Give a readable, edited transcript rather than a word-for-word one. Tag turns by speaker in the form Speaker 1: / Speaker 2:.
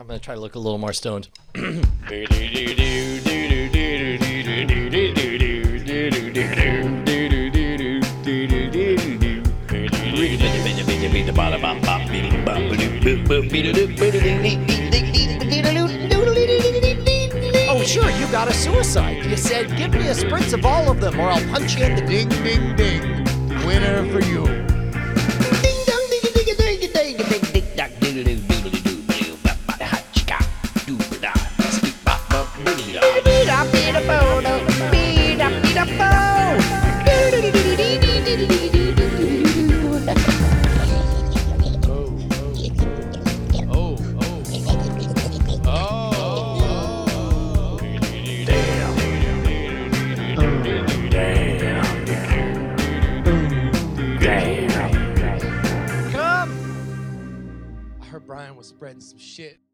Speaker 1: I'm going to try to look a little more stoned. Oh, sure, you got a suicide. You said, give me a spritz of all of them or I'll punch you in the
Speaker 2: Ding, ding, ding. Winner for you. I heard Brian was spreading some shit.